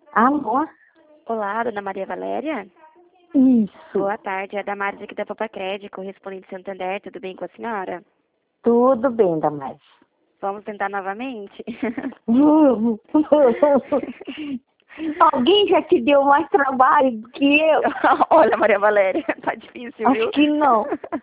Alô? Olá, dona Maria Valéria. Isso. Boa tarde, é a Damares aqui da Papacred, correspondente Santander, tudo bem com a senhora? Tudo bem, Damares. Vamos tentar novamente? Alguém já te deu mais trabalho do que eu? Olha, Maria Valéria, tá difícil, Acho viu? que não.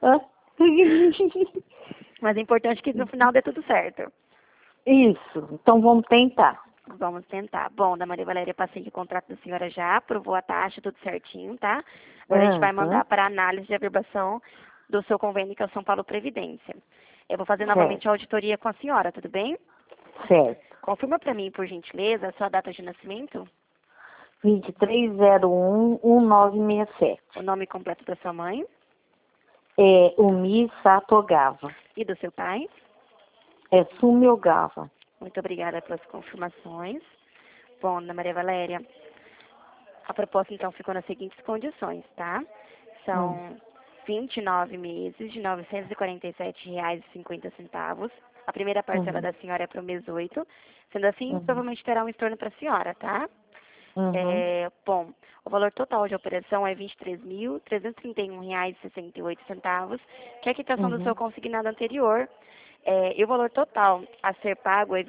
Mas é importante que no final dê tudo certo. Isso. Então vamos tentar. Vamos tentar. Bom, da Maria Valéria, passei que o contrato da senhora já aprovou a taxa, tudo certinho, tá? Agora a gente vai Uhum. mandar para análise de averbação do seu convênio, que é o São Paulo Previdência. Eu vou fazer novamente Certo. a auditoria com a senhora, tudo bem? Certo. Confirma para mim, por gentileza, a sua data de nascimento, 23011967. o nome completo da sua mãe É Umi Satogava. e do seu pai. É Sumiogava. Muito obrigada pelas confirmações. Bom, Ana Maria Valéria, a proposta então ficou nas seguintes condições, tá? Hum. São 29 meses de R$ 947,50. A primeira parcela Uhum. da senhora é para o mês 8. Sendo assim, Uhum. provavelmente terá um estorno para a senhora, tá? Uhum. Bom, o valor total de operação é R$ 23.331,68, que é a quitação do seu Uhum. consignado anterior. E o valor total a ser pago é R$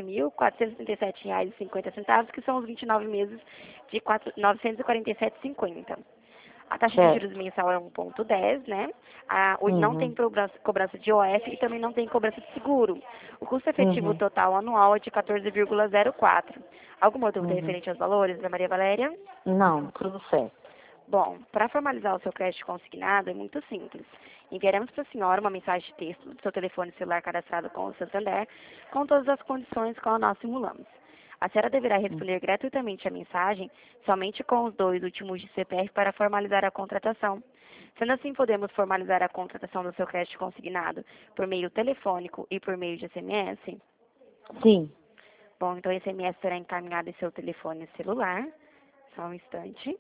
27.437,50, que são os 29 meses de R$ 947,50. A taxa de juros Certo. mensal é 1,10, né? Não tem Uhum. cobrança de OF e também não tem cobrança de seguro. O custo efetivo Uhum. total anual é de 14,04. Alguma dúvida Uhum. referente aos valores, da Maria Valéria? Não, tudo certo. Bom, para formalizar o seu crédito consignado é muito simples. Enviaremos para a senhora uma mensagem de texto do seu telefone celular cadastrado com o Santander, com todas as condições que nós simulamos. A senhora deverá responder gratuitamente a mensagem somente com os dois últimos de CPF para formalizar a contratação. Sendo assim, podemos formalizar a contratação do seu crédito consignado por meio telefônico e por meio de SMS? Sim. Bom, então o SMS será encaminhado em seu telefone celular. Só um instante.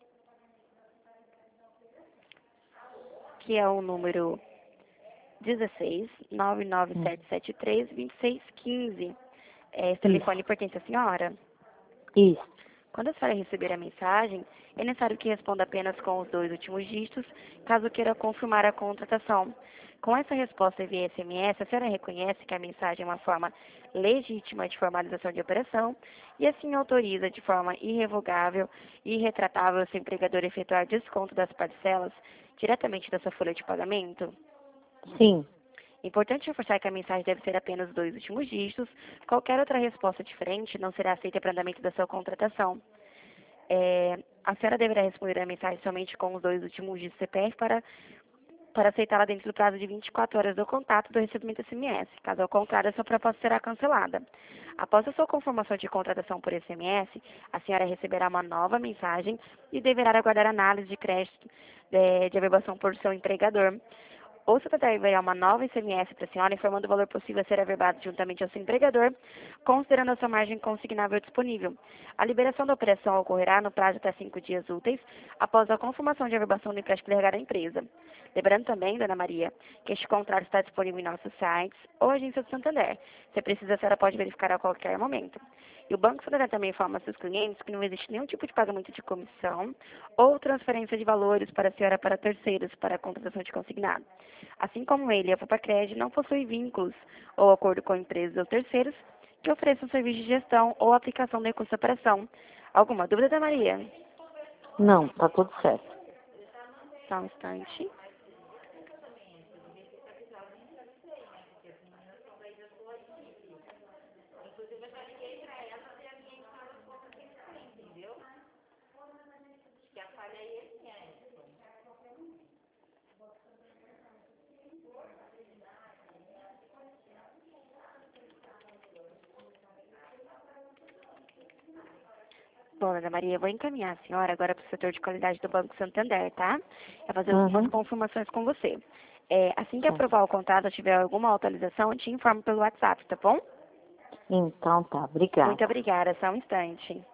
Que é o número 16 99773 2615. Esse telefone Isso. pertence à senhora? Isso. Quando a senhora receber a mensagem, é necessário que responda apenas com os dois últimos dígitos, caso queira confirmar a contratação. Com essa resposta via SMS, a senhora reconhece que a mensagem é uma forma legítima de formalização de operação e assim autoriza de forma irrevogável e irretratável o seu empregador efetuar desconto das parcelas diretamente da sua folha de pagamento? Sim. Importante reforçar que a mensagem deve ser apenas os dois últimos dígitos. Qualquer outra resposta diferente não será aceita para andamento da sua contratação. A senhora deverá responder a mensagem somente com os dois últimos dígitos do CPF para aceitá-la dentro do prazo de 24 horas do contato do recebimento SMS. Caso ao contrário, a sua proposta será cancelada. Após a sua confirmação de contratação por SMS, a senhora receberá uma nova mensagem e deverá aguardar análise de crédito de averbação por seu empregador. Ou se tratar enviar uma nova SMS para a senhora, informando o valor possível a ser averbado juntamente ao seu empregador, considerando a sua margem consignável disponível. A liberação da operação ocorrerá no prazo de até 5 dias úteis, após a confirmação de averbação do empréstimo legado à empresa. Lembrando também, dona Maria, que este contrato está disponível em nossos sites ou agência do Santander. Se precisa, a senhora pode verificar a qualquer momento. E o Banco Santander também informa aos seus clientes que não existe nenhum tipo de pagamento de comissão ou transferência de valores para a senhora para terceiros para a contratação de consignado. Assim como ele, a Papacred não possui vínculos ou acordo com empresas ou terceiros que ofereçam serviço de gestão ou aplicação de recurso de operação. Alguma dúvida, da Maria? Não, tá tudo certo. Só um instante. Bom, Ana Maria, eu vou encaminhar a senhora agora para o setor de qualidade do Banco Santander, tá? É fazer algumas Uhum. confirmações com você. Assim que Certo. aprovar o contrato, ou tiver alguma atualização, eu te informo pelo WhatsApp, tá bom? Então tá, Muito obrigada. obrigada, só um instante.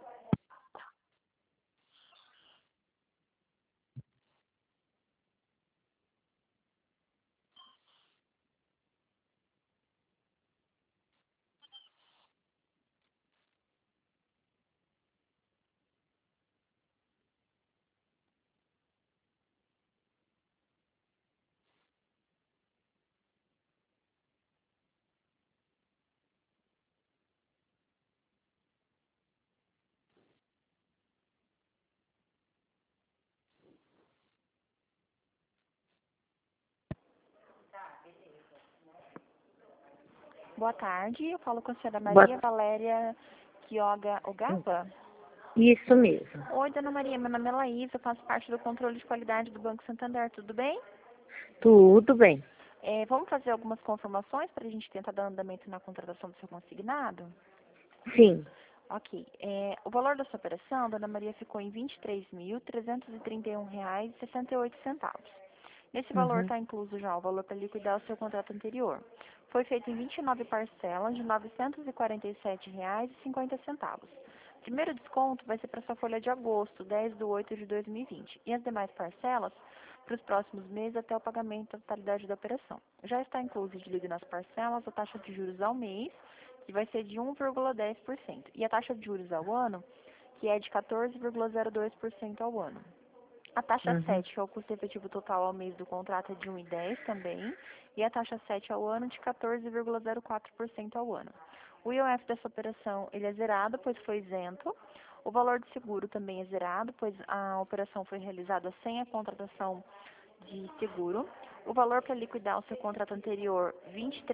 Boa tarde, eu falo com a senhora Boa- Maria Valéria Quioga Ogava. Isso mesmo. Oi, dona Maria, meu nome é Laís, eu faço parte do controle de qualidade do Banco Santander, tudo bem? Tudo bem. Vamos fazer algumas confirmações para a gente tentar dar andamento na contratação do seu consignado? Sim. Ok. O valor da sua operação, dona Maria, ficou em R$ 23.331,68. Nesse valor Uhum. está incluso já o valor para liquidar o seu contrato anterior. Foi feito em 29 parcelas de R$ 947,50. O primeiro desconto vai ser para sua folha de agosto, 10/8 de 2020. E as demais parcelas para os próximos meses até o pagamento da totalidade da operação. Já está incluso diluído nas parcelas a taxa de juros ao mês, que vai ser de 1,10%. E a taxa de juros ao ano, que é de 14,02% ao ano. A taxa Uhum. 7, que é o custo efetivo total ao mês do contrato, é de 1,10 também. E a taxa 7 ao ano de 14,04% ao ano. O IOF dessa operação ele é zerado, pois foi isento. O valor de seguro também é zerado, pois a operação foi realizada sem a contratação de seguro. O valor para liquidar o seu contrato anterior, R$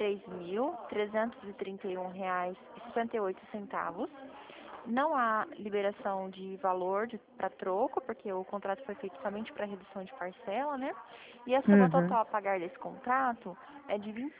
23.331,58. Não há liberação de valor para troco, porque o contrato foi feito somente para redução de parcela, né? E a soma Uhum. total a pagar desse contrato é de R$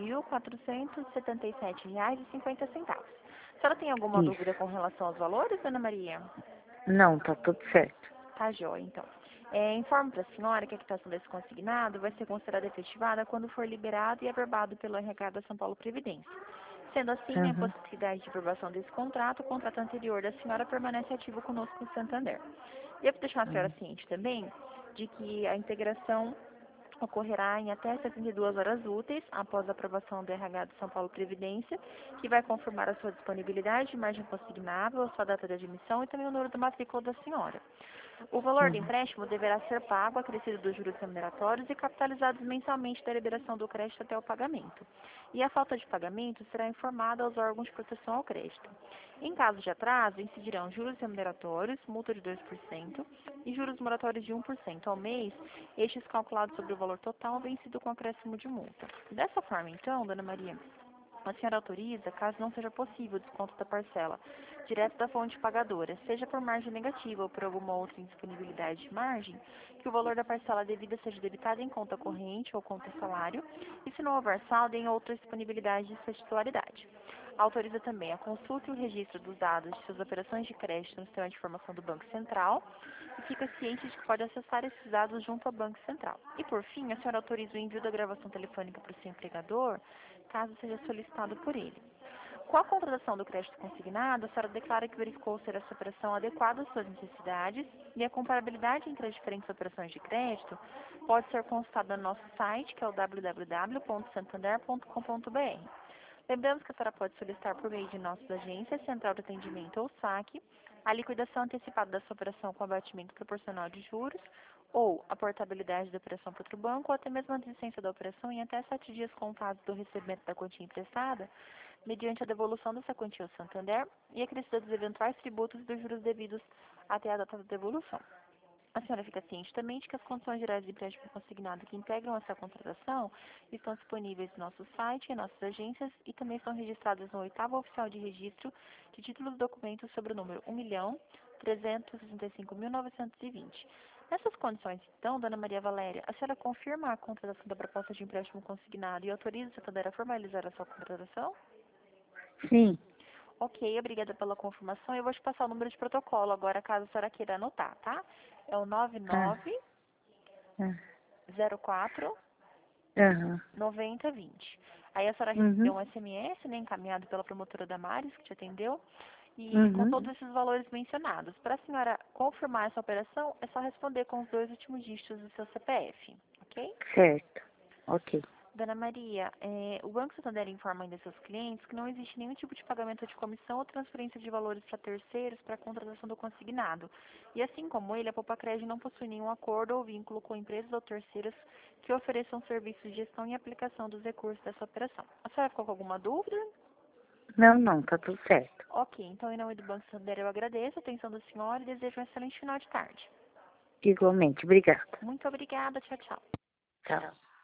27.477,50. A senhora tem alguma Isso. dúvida com relação aos valores, dona Maria? Não, tá tudo certo. Tá jóia, então. Informo para a senhora que a quitação desse consignado vai ser considerada efetivada quando for liberado e averbado pelo RH da São Paulo Previdência. Sendo assim, na Uhum. possibilidade de aprovação desse contrato, o contrato anterior da senhora permanece ativo conosco no Santander. Devo deixar a senhora Uhum. ciente também de que a integração ocorrerá em até 72 horas úteis após a aprovação do RH de São Paulo Previdência, que vai confirmar a sua disponibilidade de margem consignável, a sua data de admissão e também o número da matrícula da senhora. O valor do Uhum. empréstimo deverá ser pago, acrescido dos juros remuneratórios e capitalizados mensalmente da liberação do crédito até o pagamento. E a falta de pagamento será informada aos órgãos de proteção ao crédito. Em caso de atraso, incidirão juros remuneratórios, multa de 2% e juros moratórios de 1% ao mês, estes calculados sobre o valor total vencido com acréscimo de multa. Dessa forma, então, dona Maria, a senhora autoriza, caso não seja possível o desconto da parcela, direto da fonte pagadora, seja por margem negativa ou por alguma outra indisponibilidade de margem, que o valor da parcela devida seja debitado em conta corrente ou conta salário, e se não houver saldo, em outra disponibilidade de sua titularidade. Autoriza também a consulta e o registro dos dados de suas operações de crédito no sistema de informação do Banco Central e fica ciente de que pode acessar esses dados junto ao Banco Central. E, por fim, a senhora autoriza o envio da gravação telefônica para o seu empregador, caso seja solicitado por ele. Com a contratação do crédito consignado, a senhora declara que verificou ser essa operação adequada às suas necessidades e a comparabilidade entre as diferentes operações de crédito pode ser consultada no nosso site, que é o www.santander.com.br. Lembramos que a senhora pode solicitar por meio de nossas agências, Central de Atendimento ou SAC, a liquidação antecipada da sua operação com abatimento proporcional de juros, ou a portabilidade da operação para outro banco, ou até mesmo a licença da operação em até 7 dias contados do recebimento da quantia emprestada, mediante a devolução dessa quantia ao Santander e acrescida dos eventuais tributos e dos juros devidos até a data da devolução. A senhora fica ciente também de que as condições gerais de empréstimo consignado que integram essa contratação estão disponíveis no nosso site, em nossas agências e também estão registradas no 8º Oficial de Registro de Títulos e Documentos sobre o número 1.365.920. Nessas condições, então, dona Maria Valéria, a senhora confirma a contratação da proposta de empréstimo consignado e autoriza o Santander a formalizar a sua contratação? Sim. Ok, obrigada pela confirmação. Eu vou te passar o número de protocolo agora, caso a senhora queira anotar, tá? É o Ah. 9904 Aham. 9020. Aí a senhora recebeu Uhum. um SMS, né, encaminhado pela promotora Damares, que te atendeu, e com Uhum. todos esses valores mencionados. Para a senhora confirmar essa operação, é só responder com os 2 últimos dígitos do seu CPF, ok? Certo. Ok. Dona Maria, o Banco Santander informa ainda seus clientes que não existe nenhum tipo de pagamento de comissão ou transferência de valores para terceiros para a contratação do consignado. E assim como ele, a Popacred não possui nenhum acordo ou vínculo com empresas ou terceiros que ofereçam serviços de gestão e aplicação dos recursos dessa operação. A senhora ficou com alguma dúvida? Não, não, tá tudo certo. Ok, então em nome do Banco Santander eu agradeço a atenção da senhora e desejo um excelente final de tarde. Igualmente. Obrigada. Muito obrigada, tchau, tchau. Tchau.